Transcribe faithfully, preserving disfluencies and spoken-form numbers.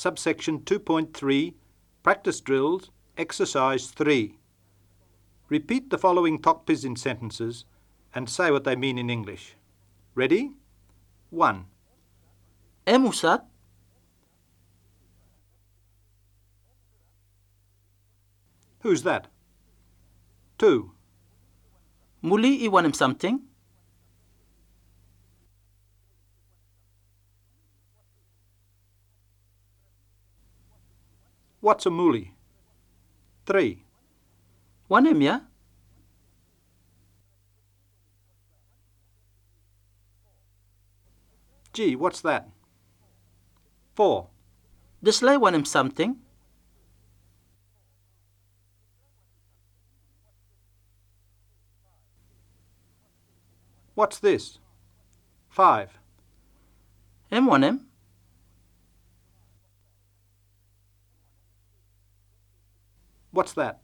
subsection two point three, Practice Drills, Exercise three. Repeat the following tokpis in sentences and say what they mean in English. Ready? one. Em Ustaz, Who's that? two. muli iwan em something? What's a moolie? three. Wan em ya? Gee, what's that? four. Deslay wan em something? What's this? five. Em wan em? What's that?